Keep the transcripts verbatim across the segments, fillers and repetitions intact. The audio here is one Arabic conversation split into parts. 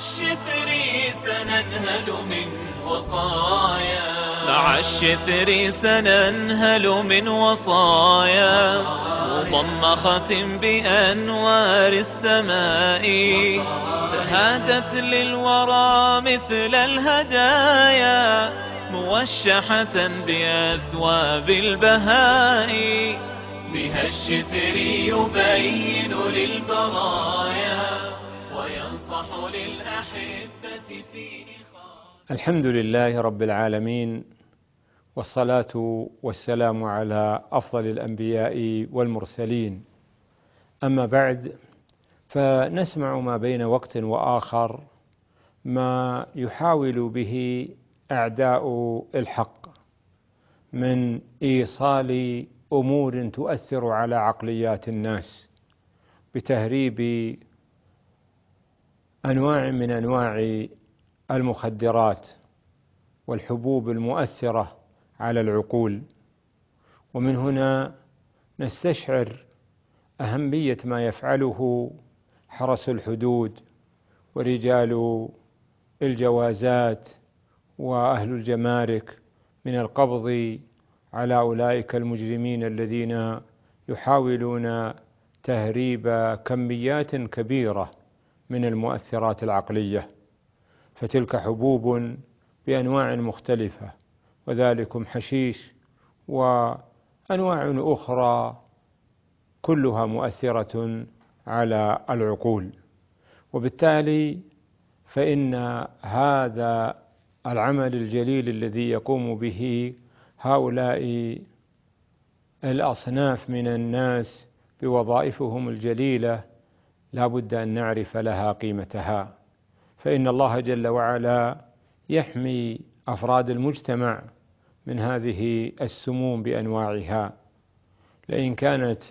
الشثر سننهل من وصايا مع الشثر سننهل من وصايا مضمخة بأنوار السماء تهادت للورى مثل الهدايا موشحة بأثواب البهاء بها الشثر يبين للبرايا وينصح للأحبة في إخاء. الحمد لله رب العالمين، والصلاة والسلام على أفضل الأنبياء والمرسلين. أما بعد، فنسمع ما بين وقت وآخر ما يحاول به أعداء الحق من إيصال أمور تؤثر على عقليات الناس بتهريب أنواع من أنواع المخدرات والحبوب المؤثرة على العقول. ومن هنا نستشعر أهمية ما يفعله حرس الحدود ورجال الجوازات وأهل الجمارك من القبض على أولئك المجرمين الذين يحاولون تهريب كميات كبيرة من المؤثرات العقلية. فتلك حبوب بأنواع مختلفة، وذلكم حشيش وأنواع أخرى كلها مؤثرة على العقول. وبالتالي فإن هذا العمل الجليل الذي يقوم به هؤلاء الأصناف من الناس بوظائفهم الجليلة لا بد أن نعرف لها قيمتها، فإن الله جل وعلا يحمي أفراد المجتمع من هذه السموم بأنواعها. لئن كانت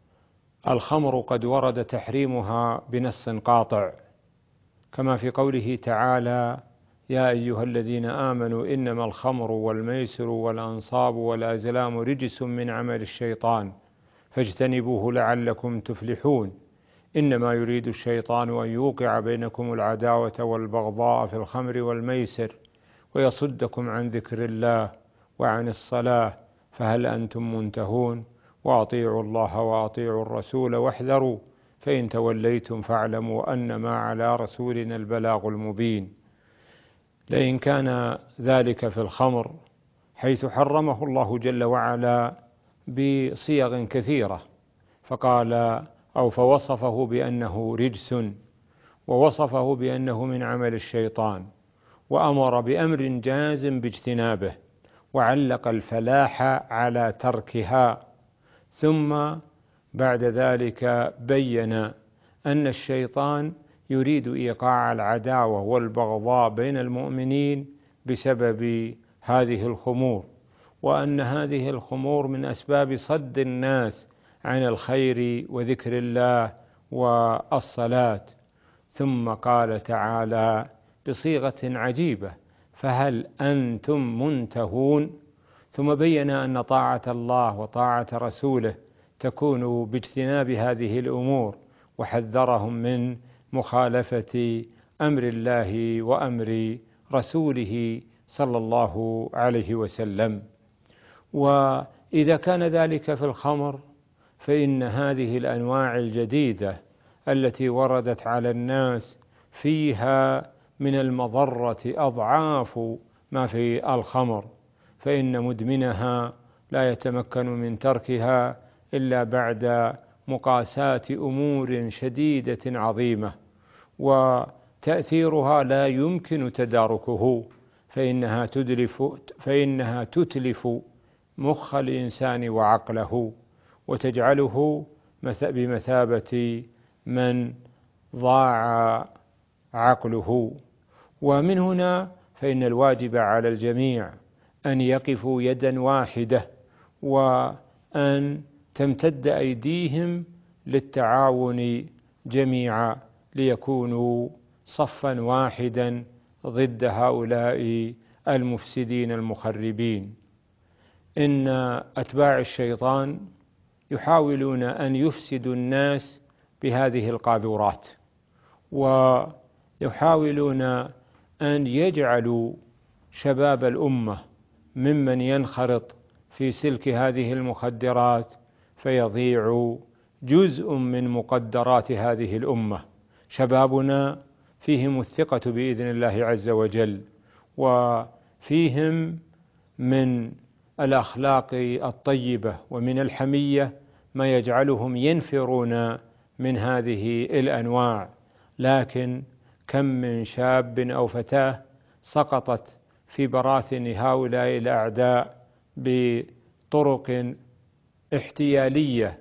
الخمر قد ورد تحريمها بنص قاطع كما في قوله تعالى: يا أيها الذين آمنوا إنما الخمر والميسر والأنصاب والأزلام رجس من عمل الشيطان فاجتنبوه لعلكم تفلحون إنما يريد الشيطان أن يوقع بينكم العداوة والبغضاء في الخمر والميسر ويصدكم عن ذكر الله وعن الصلاة فهل أنتم منتهون وأطيعوا الله وأطيعوا الرسول واحذروا فإن توليتم فاعلموا أنما على رسولنا البلاغ المبين. لئن كان ذلك في الخمر حيث حرمه الله جل وعلا بصيغ كثيرة، فقال أو فوصفه بأنه رجس، ووصفه بأنه من عمل الشيطان، وأمر بأمر جازم باجتنابه، وعلق الفلاح على تركها، ثم بعد ذلك بين أن الشيطان يريد إيقاع العداوة والبغضاء بين المؤمنين بسبب هذه الخمور، وأن هذه الخمور من أسباب صد الناس عن الخير وذكر الله والصلاة. ثم قال تعالى بصيغة عجيبة: فهل أنتم منتهون؟ ثم بين أن طاعة الله وطاعة رسوله تكون باجتناب هذه الأمور، وحذرهم من مخالفة أمر الله وأمر رسوله صلى الله عليه وسلم. وإذا كان ذلك في الخمر، فإن هذه الأنواع الجديدة التي وردت على الناس فيها من المضرة أضعاف ما في الخمر، فإن مدمنها لا يتمكن من تركها إلا بعد مقاساة أمور شديدة عظيمة، وتأثيرها لا يمكن تداركه، فإنها تدلف فإنها تتلف مخ الإنسان وعقله، وتجعله بمثابة من ضاع عقله. ومن هنا فإن الواجب على الجميع أن يقفوا يدا واحدة، وأن تمتد أيديهم للتعاون جميعا ليكونوا صفا واحدا ضد هؤلاء المفسدين المخربين. إن أتباع الشيطان يحاولون أن يفسدوا الناس بهذه القاذورات، يحاولون أن يجعلوا شباب الأمة ممن ينخرط في سلك هذه المخدرات فيضيع جزء من مقدرات هذه الأمة. شبابنا فيهم الثقة بإذن الله عز وجل، وفيهم من الأخلاق الطيبة ومن الحمية ما يجعلهم ينفرون من هذه الأنواع، لكن كم من شاب أو فتاة سقطت في براثن هؤلاء الأعداء بطرق احتيالية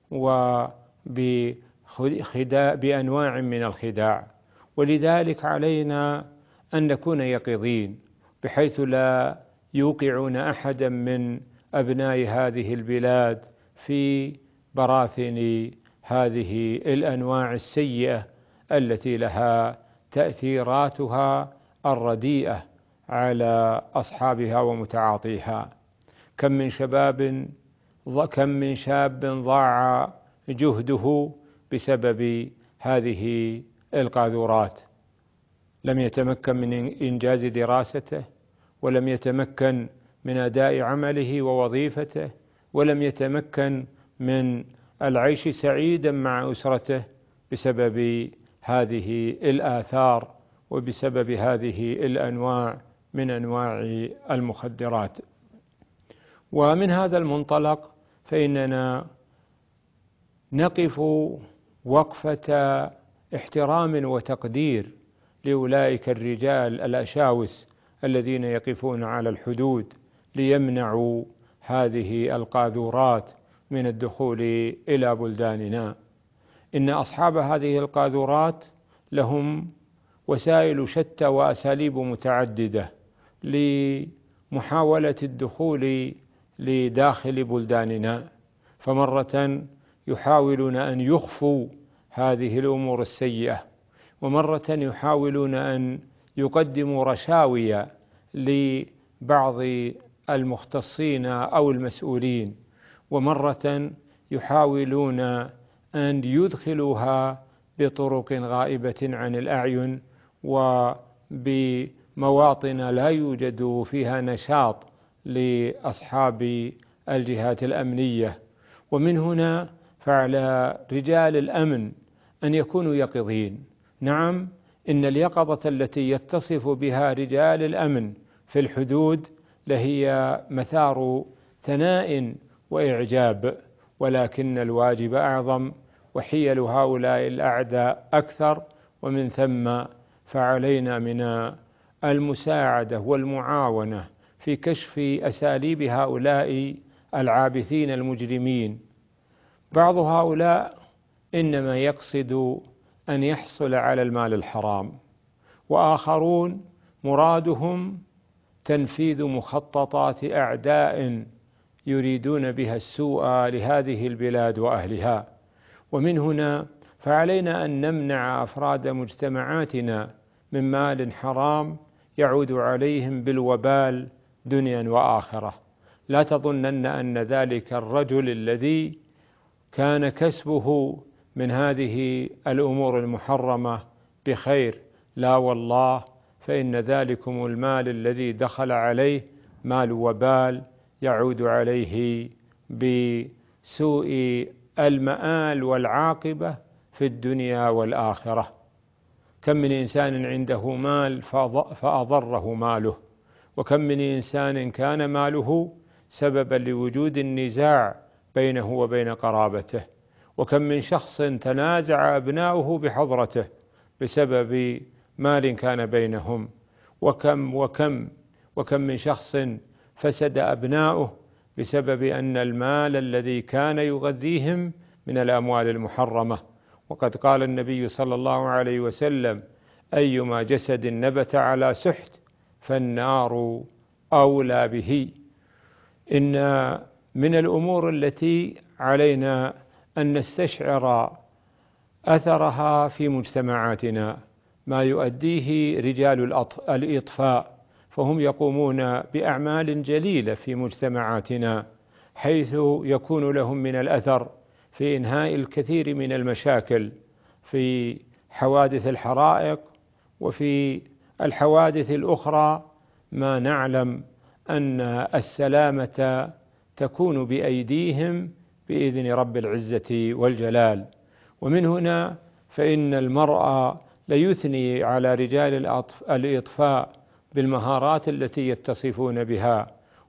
وبأنواع من الخداع. ولذلك علينا أن نكون يقظين بحيث لا يوقعون أحدا من أبناء هذه البلاد في براثن هذه الأنواع السيئة التي لها تأثيراتها الرديئة على أصحابها ومتعاطيها. كم من شباب كم من شاب ضاع جهده بسبب هذه القاذورات، لم يتمكن من إنجاز دراسته، ولم يتمكن من أداء عمله ووظيفته، ولم يتمكن من العيش سعيدا مع أسرته بسبب هذه الآثار وبسبب هذه الأنواع من أنواع المخدرات. ومن هذا المنطلق فإننا نقف وقفة احترام وتقدير لأولئك الرجال الأشاوس الذين يقفون على الحدود ليمنعوا هذه القاذورات من الدخول إلى بلداننا. إن أصحاب هذه القاذورات لهم وسائل شتى وأساليب متعددة لمحاولة الدخول لداخل بلداننا، فمرة يحاولون أن يخفوا هذه الأمور السيئة، ومرة يحاولون أن يقدموا رشاوي لبعض المختصين أو المسؤولين، ومرة يحاولون أن يدخلوها بطرق غائبة عن الأعين وبمواطن لا يوجد فيها نشاط لأصحاب الجهات الأمنية. ومن هنا فعلى رجال الأمن أن يكونوا يقظين. نعم، إن اليقظة التي يتصف بها رجال الأمن في الحدود لهي مثار ثناء وإعجاب، ولكن الواجب أعظم وحيل هؤلاء الأعداء أكثر، ومن ثم فعلينا من المساعدة والمعاونة في كشف أساليب هؤلاء العابثين المجرمين. بعض هؤلاء إنما يقصد أن يحصل على المال الحرام، وآخرون مرادهم تنفيذ مخططات أعداء يريدون بها السوء لهذه البلاد وأهلها. ومن هنا فعلينا أن نمنع أفراد مجتمعاتنا من مال حرام يعود عليهم بالوبال دنيا وآخرة. لا تظنن أن ذلك الرجل الذي كان كسبه من هذه الأمور المحرمة بخير، لا والله، فإن ذلكم المال الذي دخل عليه مال وبال يعود عليه بسوء المآل والعاقبة في الدنيا والآخرة. كم من إنسان عنده مال فأضره ماله، وكم من إنسان كان ماله سببا لوجود النزاع بينه وبين قرابته، وكم من شخص تنازع أبناؤه بحضرته بسبب مال كان بينهم، وكم وكم وكم من شخص فسد أبناؤه بسبب أن المال الذي كان يغذيهم من الأموال المحرمة. وقد قال النبي صلى الله عليه وسلم: أيما جسد نبت على سحت فالنار أولى به. إن من الأمور التي علينا أن نستشعر أثرها في مجتمعاتنا ما يؤديه رجال الإطفاء، فهم يقومون بأعمال جليلة في مجتمعاتنا، حيث يكون لهم من الأثر في إنهاء الكثير من المشاكل في حوادث الحرائق وفي الحوادث الأخرى ما نعلم أن السلامة تكون بأيديهم بإذن رب العزة والجلال. ومن هنا فإن المرء ليثني على رجال الإطفاء بالمهارات التي يتصفون بها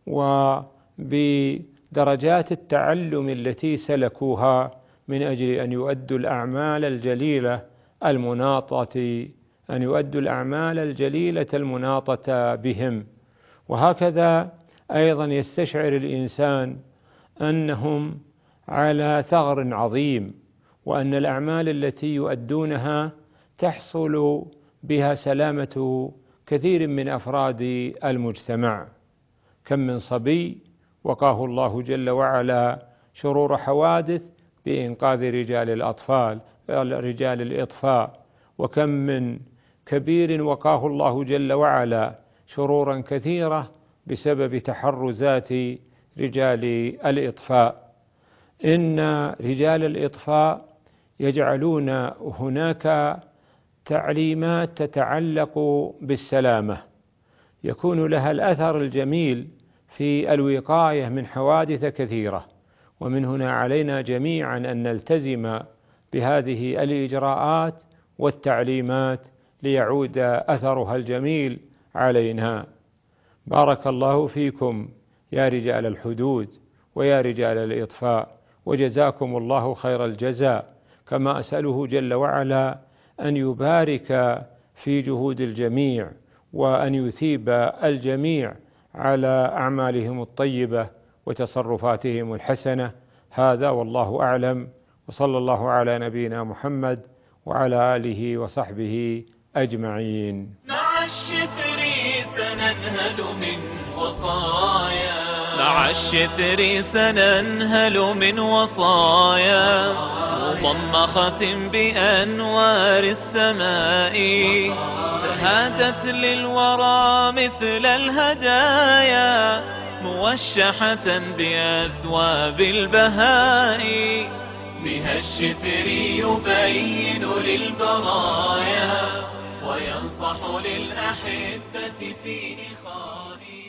وبدرجات التعلم التي سلكوها من أجل أن يؤدوا الأعمال الجليلة المناطة أن يؤدوا الأعمال الجليلة المناطة بهم. وهكذا أيضا يستشعر الإنسان أنهم على ثغر عظيم، وأن الأعمال التي يؤدونها تحصل بها سلامة كثير من أفراد المجتمع. كم من صبي وقاه الله جل وعلا شرور حوادث بإنقاذ رجال الأطفال رجال الإطفاء، وكم من كبير وقاه الله جل وعلا شرورا كثيرة بسبب تحرزات رجال الإطفاء. إن رجال الإطفاء يجعلون هناك تعليمات تتعلق بالسلامة يكون لها الأثر الجميل في الوقاية من حوادث كثيرة، ومن هنا علينا جميعا أن نلتزم بهذه الإجراءات والتعليمات ليعود أثرها الجميل علينا. بارك الله فيكم يا رجال الحدود ويا رجال الإطفاء، وجزاكم الله خير الجزاء، كما أسأله جل وعلا أن يبارك في جهود الجميع وأن يثيب الجميع على أعمالهم الطيبة وتصرفاتهم الحسنة. هذا والله أعلم، وصلى الله على نبينا محمد وعلى آله وصحبه أجمعين. مع الشفر سننهل من وصايا مع الشفر سننهل من وصايا مضمخة بأنوار السماء، تهادت للورى مثل الهدايا موشحة بأثواب البهاء. بها الشفر يبين للبرايا وينصح للأحبة في إخائه.